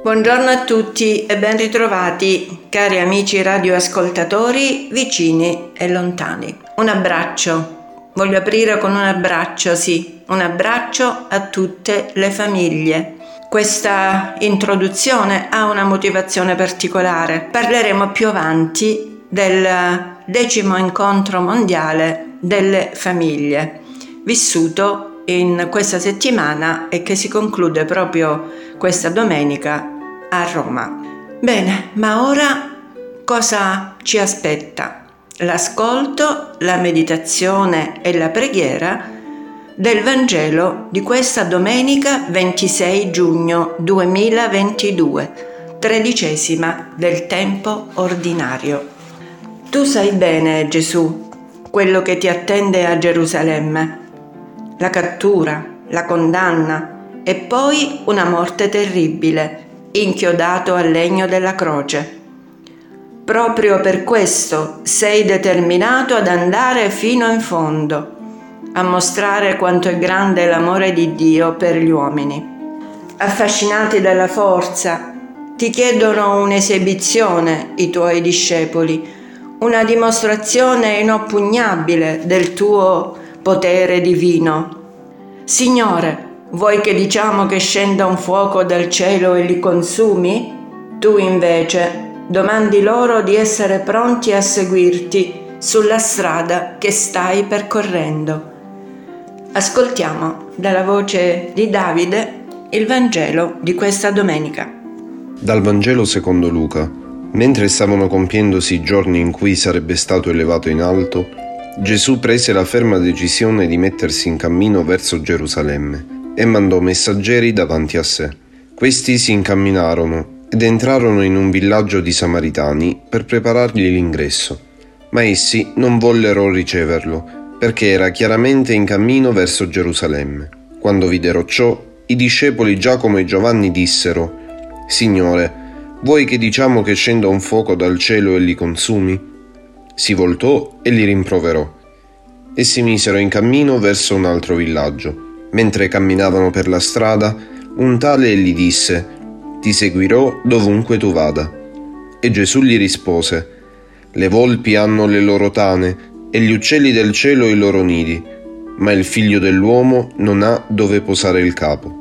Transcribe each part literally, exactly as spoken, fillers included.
Buongiorno a tutti e ben ritrovati, cari amici radioascoltatori vicini e lontani. Un abbraccio. Voglio aprire con un abbraccio, sì, un abbraccio a tutte le famiglie. Questa introduzione ha una motivazione particolare. Parleremo più avanti del decimo incontro mondiale delle famiglie, vissuto in questa settimana e che si conclude proprio questa domenica a Roma. Bene, ma ora cosa ci aspetta? L'ascolto, la meditazione e la preghiera del Vangelo di questa domenica ventisei giugno duemilaventidue, tredicesima del tempo ordinario. Tu sai bene, Gesù, quello che ti attende a Gerusalemme, la cattura, la condanna e poi una morte terribile, inchiodato al legno della croce. Proprio per questo sei determinato ad andare fino in fondo, a mostrare quanto è grande l'amore di Dio per gli uomini. Affascinati dalla forza, ti chiedono un'esibizione i tuoi discepoli, una dimostrazione inoppugnabile del tuo potere divino. Signore, vuoi che diciamo che scenda un fuoco dal cielo e li consumi? Tu invece domandi loro di essere pronti a seguirti sulla strada che stai percorrendo. Ascoltiamo dalla voce di Davide il Vangelo di questa domenica. Dal Vangelo secondo Luca. Mentre stavano compiendosi i giorni in cui sarebbe stato elevato in alto, Gesù prese la ferma decisione di mettersi in cammino verso Gerusalemme e mandò messaggeri davanti a sé. Questi si incamminarono ed entrarono in un villaggio di Samaritani per preparargli l'ingresso, ma essi non vollero riceverlo, perché era chiaramente in cammino verso Gerusalemme. Quando videro ciò, i discepoli Giacomo e Giovanni dissero: «Signore, vuoi che diciamo che scenda un fuoco dal cielo e li consumi?» Si voltò e li rimproverò. E si misero in cammino verso un altro villaggio. Mentre camminavano per la strada, un tale gli disse: «Ti seguirò dovunque tu vada». E Gesù gli rispose: «Le volpi hanno le loro tane e gli uccelli del cielo i loro nidi, ma il figlio dell'uomo non ha dove posare il capo».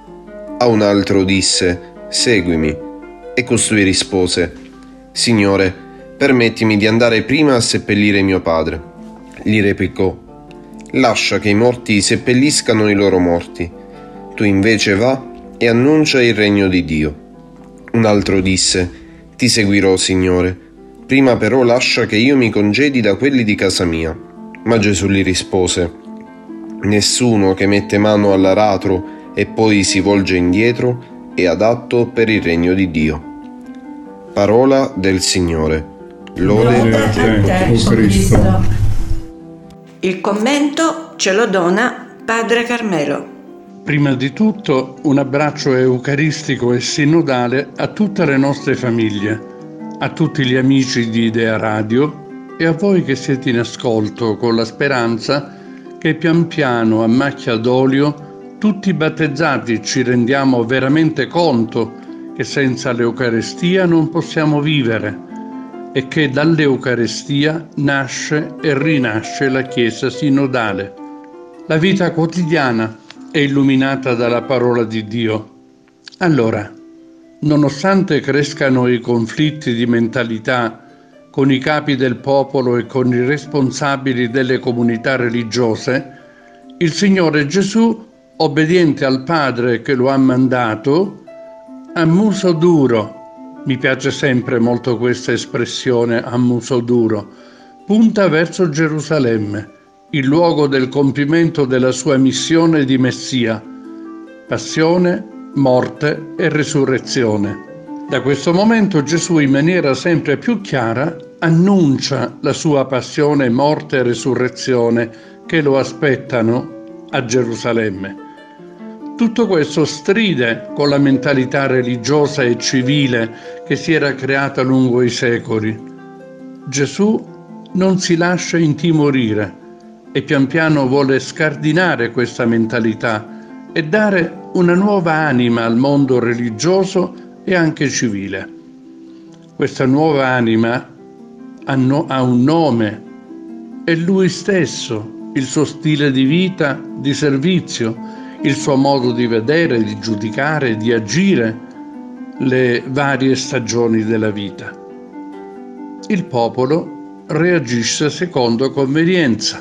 A un altro disse: «Seguimi». E costui rispose: «Signore, permettimi di andare prima a seppellire mio padre». Gli replicò: «Lascia che i morti seppelliscano i loro morti, tu invece va e annuncia il regno di Dio». Un altro disse: «Ti seguirò, Signore, prima però lascia che io mi congedi da quelli di casa mia». Ma Gesù gli rispose: «Nessuno che mette mano all'aratro e poi si volge indietro è adatto per il regno di Dio». Parola del Signore. Lode a te, o Cristo. Il commento ce lo dona Padre Carmelo. Prima di tutto un abbraccio eucaristico e sinodale a tutte le nostre famiglie, a tutti gli amici di Idea Radio e a voi che siete in ascolto, con la speranza che pian piano, a macchia d'olio, tutti battezzati ci rendiamo veramente conto che senza l'Eucarestia non possiamo vivere e che dall'Eucarestia nasce e rinasce la Chiesa sinodale. La vita quotidiana è illuminata dalla parola di Dio. Allora, nonostante crescano i conflitti di mentalità con i capi del popolo e con i responsabili delle comunità religiose, il Signore Gesù, obbediente al Padre che lo ha mandato, a muso duro, mi piace sempre molto questa espressione, a muso duro, punta verso Gerusalemme, il luogo del compimento della sua missione di Messia, passione, morte e resurrezione. Da questo momento Gesù, in maniera sempre più chiara, annuncia la sua passione, morte e resurrezione che lo aspettano a Gerusalemme. Tutto questo stride con la mentalità religiosa e civile che si era creata lungo i secoli. Gesù non si lascia intimorire e pian piano vuole scardinare questa mentalità e dare una nuova anima al mondo religioso e anche civile. Questa nuova anima ha, no, ha un nome, è lui stesso, il suo stile di vita, di servizio, il suo modo di vedere, di giudicare, di agire le varie stagioni della vita. Il popolo reagisce secondo convenienza.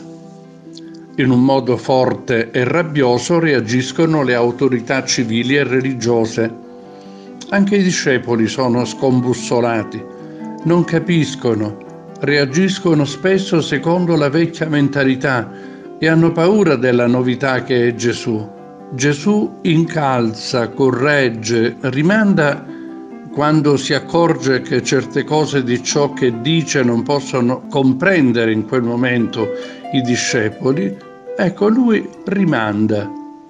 In un modo forte e rabbioso reagiscono le autorità civili e religiose. Anche i discepoli sono scombussolati, non capiscono, reagiscono spesso secondo la vecchia mentalità e hanno paura della novità che è Gesù. Gesù incalza, corregge, rimanda quando si accorge che certe cose di ciò che dice non possono comprendere in quel momento i discepoli. Ecco, lui rimanda.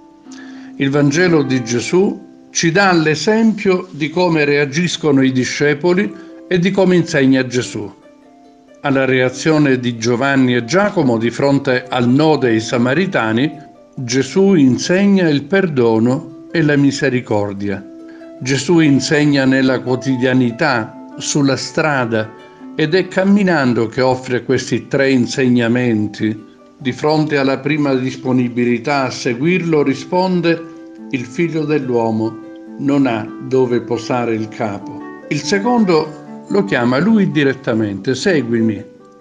Il Vangelo di Gesù ci dà l'esempio di come reagiscono i discepoli e di come insegna Gesù. Alla reazione di Giovanni e Giacomo di fronte al no dei Samaritani, Gesù insegna il perdono e la misericordia. Gesù insegna nella quotidianità, sulla strada, ed è camminando che offre questi tre insegnamenti. Di fronte alla prima disponibilità a seguirlo risponde: il figlio dell'uomo non ha dove posare il capo. Il secondo lo chiama lui direttamente: seguimi.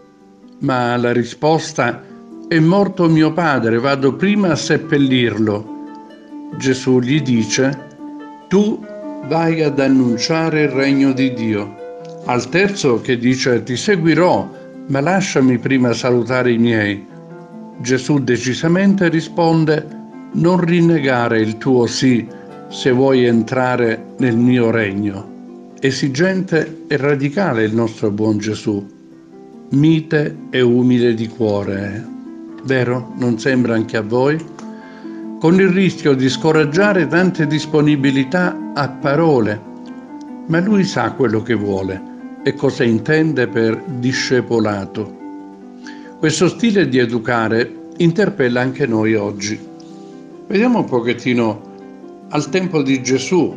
Ma la risposta: è morto mio padre, vado prima a seppellirlo. Gesù gli dice: tu vai ad annunciare il regno di Dio. Al terzo, che dice: ti seguirò, ma lasciami prima salutare i miei, Gesù decisamente risponde: non rinnegare il tuo sì se vuoi entrare nel mio regno. Esigente e radicale il nostro buon Gesù, mite e umile di cuore. Vero? Non sembra anche a voi? Con il rischio di scoraggiare tante disponibilità a parole, ma lui sa quello che vuole e cosa intende per discepolato. Questo stile di educare interpella anche noi oggi. Vediamo un pochettino al tempo di Gesù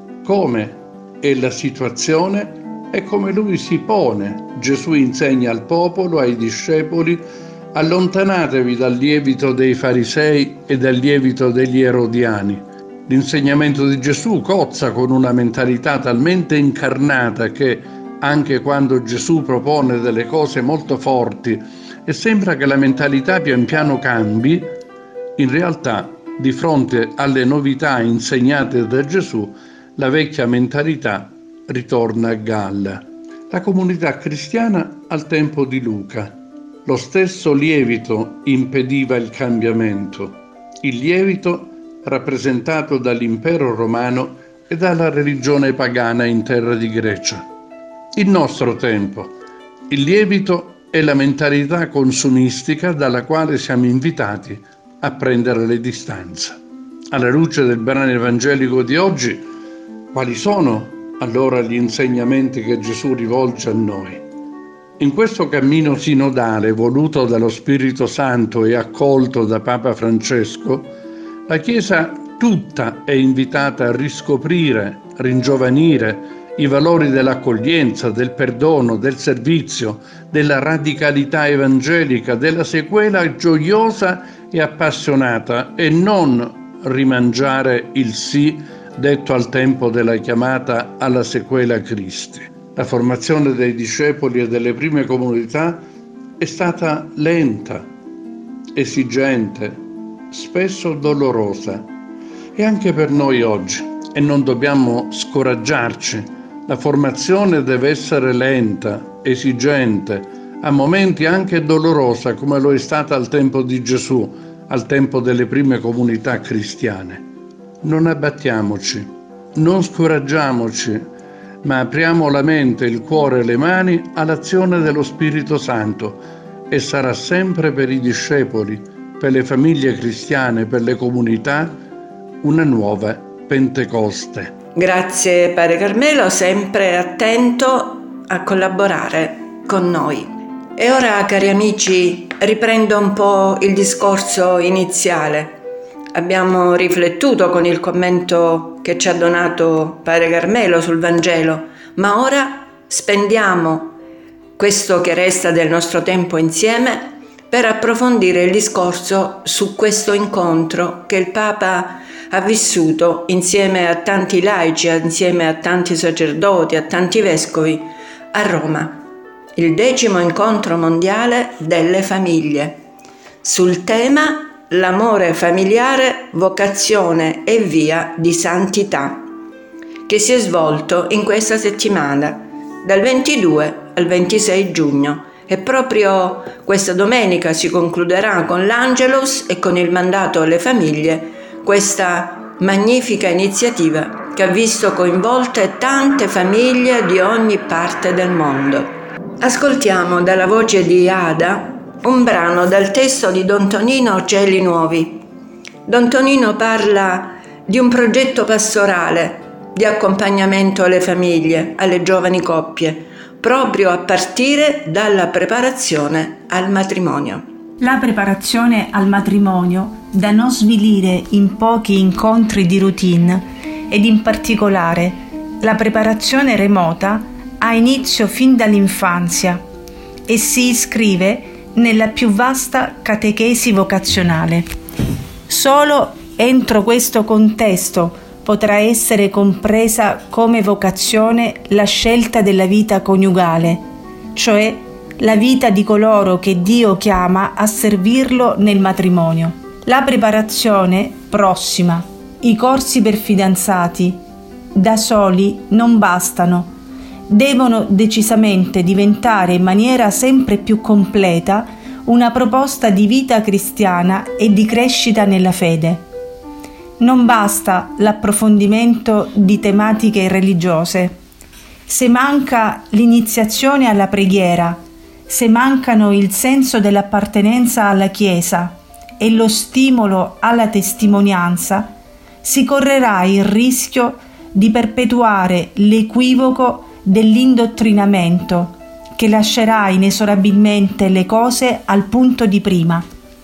come è la situazione e come lui si pone. Gesù insegna al popolo, ai discepoli: allontanatevi dal lievito dei farisei e dal lievito degli erodiani. L'insegnamento di Gesù cozza con una mentalità talmente incarnata che anche quando Gesù propone delle cose molto forti e sembra che la mentalità pian piano cambi, in realtà di fronte alle novità insegnate da Gesù la vecchia mentalità ritorna a galla. La comunità cristiana al tempo di Luca. Lo stesso lievito impediva il cambiamento. Il lievito rappresentato dall'impero romano e dalla religione pagana in terra di Grecia. Il nostro tempo. Il lievito è la mentalità consumistica dalla quale siamo invitati a prendere le distanze. Alla luce del brano evangelico di oggi, quali sono allora gli insegnamenti che Gesù rivolge a noi? In questo cammino sinodale voluto dallo Spirito Santo e accolto da Papa Francesco, la Chiesa tutta è invitata a riscoprire, ringiovanire i valori dell'accoglienza, del perdono, del servizio, della radicalità evangelica, della sequela gioiosa e appassionata, e non rimangiare il sì detto al tempo della chiamata alla sequela Christi. La formazione dei discepoli e delle prime comunità è stata lenta, esigente, spesso dolorosa, e anche per noi oggi, e non dobbiamo scoraggiarci. La formazione deve essere lenta, esigente, a momenti anche dolorosa, come lo è stata al tempo di Gesù, al tempo delle prime comunità cristiane. Non abbattiamoci, non scoraggiamoci, ma apriamo la mente, il cuore e le mani all'azione dello Spirito Santo, e sarà sempre per i discepoli, per le famiglie cristiane, per le comunità, una nuova Pentecoste. Grazie Padre Carmelo, sempre attento a collaborare con noi. E ora, cari amici, riprendo un po' il discorso iniziale. Abbiamo riflettuto con il commento che ci ha donato Padre Carmelo sul Vangelo, ma ora spendiamo questo che resta del nostro tempo insieme per approfondire il discorso su questo incontro che il Papa ha vissuto insieme a tanti laici, insieme a tanti sacerdoti, a tanti vescovi a Roma, il decimo incontro mondiale delle famiglie, sul tema l'amore familiare, vocazione e via di santità, che si è svolto in questa settimana, dal ventidue al ventisei giugno. E proprio questa domenica si concluderà con l'Angelus e con il mandato alle famiglie, questa magnifica iniziativa che ha visto coinvolte tante famiglie di ogni parte del mondo. Ascoltiamo dalla voce di Ada un brano dal testo di Don Tonino Cieli Nuovi. Don Tonino parla di un progetto pastorale di accompagnamento alle famiglie, alle giovani coppie, proprio a partire dalla preparazione al matrimonio. La preparazione al matrimonio, da non svilire in pochi incontri di routine, ed in particolare la preparazione remota, ha inizio fin dall'infanzia e si iscrive nella più vasta catechesi vocazionale. Solo entro questo contesto potrà essere compresa come vocazione la scelta della vita coniugale, cioè la vita di coloro che Dio chiama a servirlo nel matrimonio. La preparazione prossima, i corsi per fidanzati, da soli non bastano, devono decisamente diventare in maniera sempre più completa una proposta di vita cristiana e di crescita nella fede. Non basta l'approfondimento di tematiche religiose. Se manca l'iniziazione alla preghiera, se mancano il senso dell'appartenenza alla Chiesa e lo stimolo alla testimonianza, si correrà il rischio di perpetuare l'equivoco dell'indottrinamento che lascerà inesorabilmente le cose al punto di prima.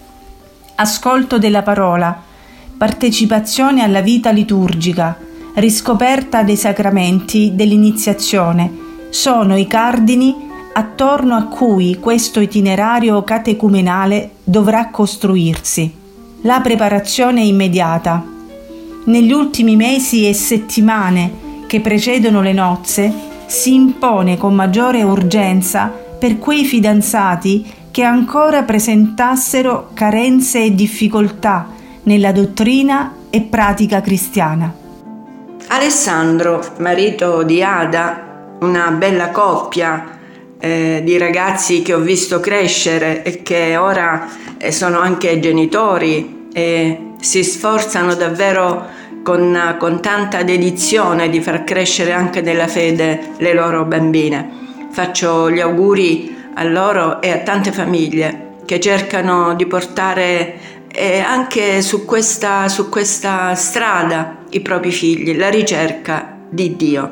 Ascolto della parola, partecipazione alla vita liturgica, riscoperta dei sacramenti dell'iniziazione sono i cardini attorno a cui questo itinerario catecumenale dovrà costruirsi. La preparazione immediata. Negli ultimi mesi e settimane che precedono le nozze si impone con maggiore urgenza per quei fidanzati che ancora presentassero carenze e difficoltà nella dottrina e pratica cristiana. Alessandro, marito di Ada, una bella coppia eh, di ragazzi che ho visto crescere e che ora eh, sono anche genitori e si sforzano davvero con, con tanta dedizione di far crescere anche nella fede le loro bambine. Faccio gli auguri a loro e a tante famiglie che cercano di portare e anche su questa, su questa strada i propri figli, la ricerca di Dio.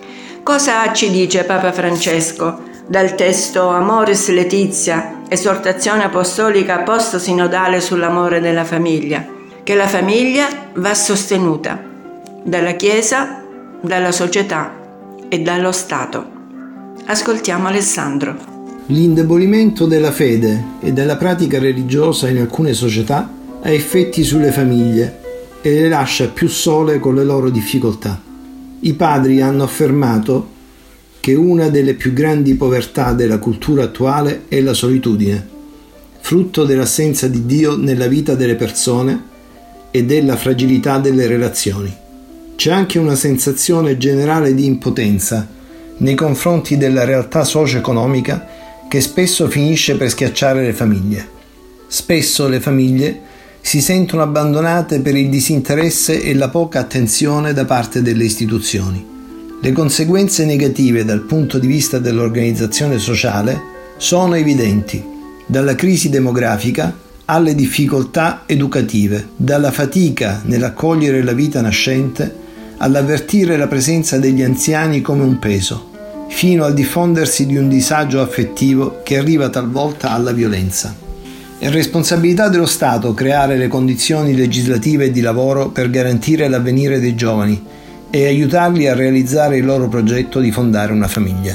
Cosa ci dice Papa Francesco dal testo Amoris Laetitia, esortazione apostolica post-sinodale sull'amore della famiglia? Che la famiglia va sostenuta dalla Chiesa, dalla società e dallo Stato. Ascoltiamo Alessandro. L'indebolimento della fede e della pratica religiosa in alcune società ha effetti sulle famiglie e le lascia più sole con le loro difficoltà. I padri hanno affermato che una delle più grandi povertà della cultura attuale è la solitudine, frutto dell'assenza di Dio nella vita delle persone e della fragilità delle relazioni. C'è anche una sensazione generale di impotenza nei confronti della realtà socio-economica che spesso finisce per schiacciare le famiglie. Spesso le famiglie si sentono abbandonate per il disinteresse e la poca attenzione da parte delle istituzioni. Le conseguenze negative dal punto di vista dell'organizzazione sociale sono evidenti, dalla crisi demografica alle difficoltà educative, dalla fatica nell'accogliere la vita nascente all'avvertire la presenza degli anziani come un peso, fino al diffondersi di un disagio affettivo che arriva talvolta alla violenza. È responsabilità dello Stato creare le condizioni legislative e di lavoro per garantire l'avvenire dei giovani e aiutarli a realizzare il loro progetto di fondare una famiglia.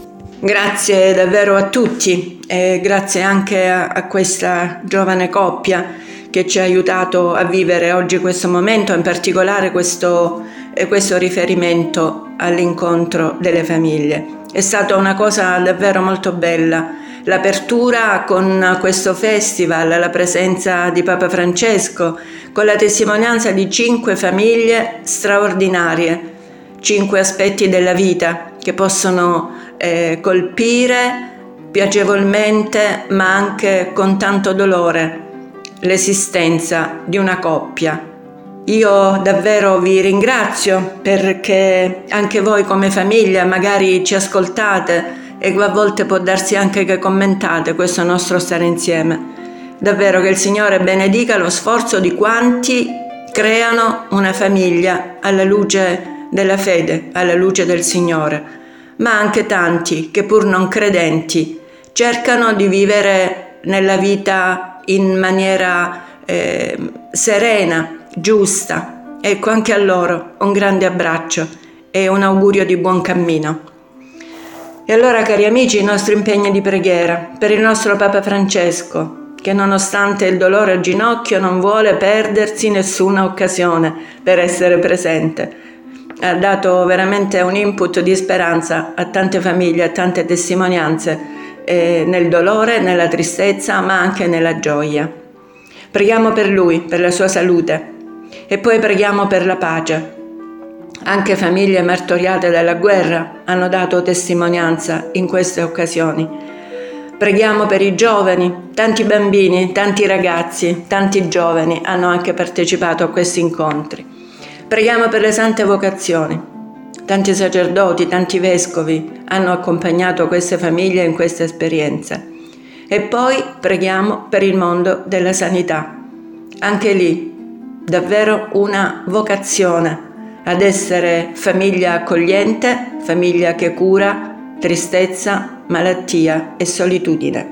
Grazie davvero a tutti e grazie anche a, a questa giovane coppia che ci ha aiutato a vivere oggi questo momento, in particolare questo, eh, questo riferimento all'incontro delle famiglie. È stata una cosa davvero molto bella. L'apertura con questo festival, la presenza di Papa Francesco, con la testimonianza di cinque famiglie straordinarie, cinque aspetti della vita che possono eh, colpire piacevolmente, ma anche con tanto dolore, l'esistenza di una coppia. Io davvero vi ringrazio perché anche voi come famiglia magari ci ascoltate e a volte può darsi anche che commentate questo nostro stare insieme. Davvero che il Signore benedica lo sforzo di quanti creano una famiglia alla luce della fede, alla luce del Signore, ma anche tanti che pur non credenti cercano di vivere nella vita in maniera eh, serena, giusta. Ecco, anche a loro un grande abbraccio e un augurio di buon cammino. E allora, cari amici, i nostri impegni di preghiera per il nostro Papa Francesco, che nonostante il dolore al ginocchio non vuole perdersi nessuna occasione per essere presente. Ha dato veramente un input di speranza a tante famiglie, a tante testimonianze, eh, nel dolore, nella tristezza, ma anche nella gioia. Preghiamo per lui, per la sua salute, e poi preghiamo per la pace. Anche famiglie martoriate dalla guerra hanno dato testimonianza in queste occasioni. Preghiamo per i giovani, tanti bambini, tanti ragazzi, tanti giovani hanno anche partecipato a questi incontri. Preghiamo per le sante vocazioni. Tanti sacerdoti, tanti vescovi hanno accompagnato queste famiglie in questa esperienza. E poi preghiamo per il mondo della sanità. Anche lì, davvero una vocazione ad essere famiglia accogliente, famiglia che cura tristezza, malattia e solitudine.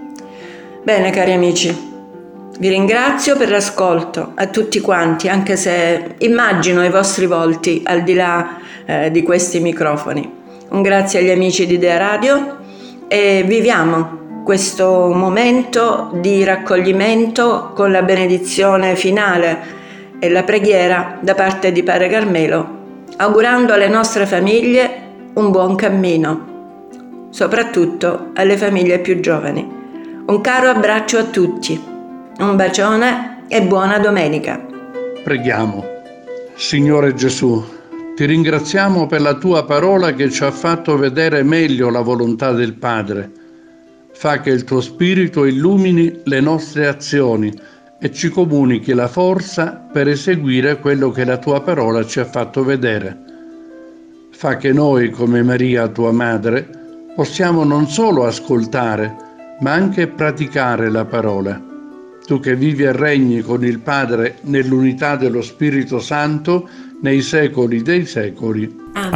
Bene, cari amici, vi ringrazio per l'ascolto a tutti quanti, anche se immagino i vostri volti al di là eh, di questi microfoni. Un grazie agli amici di Idea Radio e viviamo questo momento di raccoglimento con la benedizione finale e la preghiera da parte di Padre Carmelo, augurando alle nostre famiglie un buon cammino, soprattutto alle famiglie più giovani. Un caro abbraccio a tutti, un bacione e buona domenica. Preghiamo. Signore Gesù, ti ringraziamo per la tua parola che ci ha fatto vedere meglio la volontà del Padre. Fa che il tuo Spirito illumini le nostre azioni e ci comunichi la forza per eseguire quello che la tua parola ci ha fatto vedere. Fa che noi, come Maria, tua Madre, possiamo non solo ascoltare, ma anche praticare la parola. Tu che vivi e regni con il Padre nell'unità dello Spirito Santo, nei secoli dei secoli.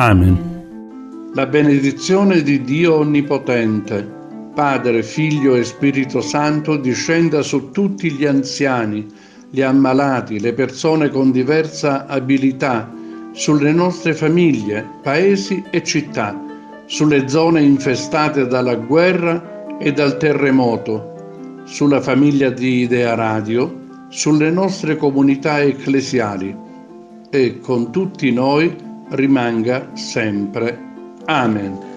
Amen. La benedizione di Dio Onnipotente, Padre, Figlio e Spirito Santo, discenda su tutti gli anziani, gli ammalati, le persone con diversa abilità, sulle nostre famiglie, paesi e città, sulle zone infestate dalla guerra e dal terremoto, sulla famiglia di Idea Radio, sulle nostre comunità ecclesiali e con tutti noi rimanga sempre. Amen.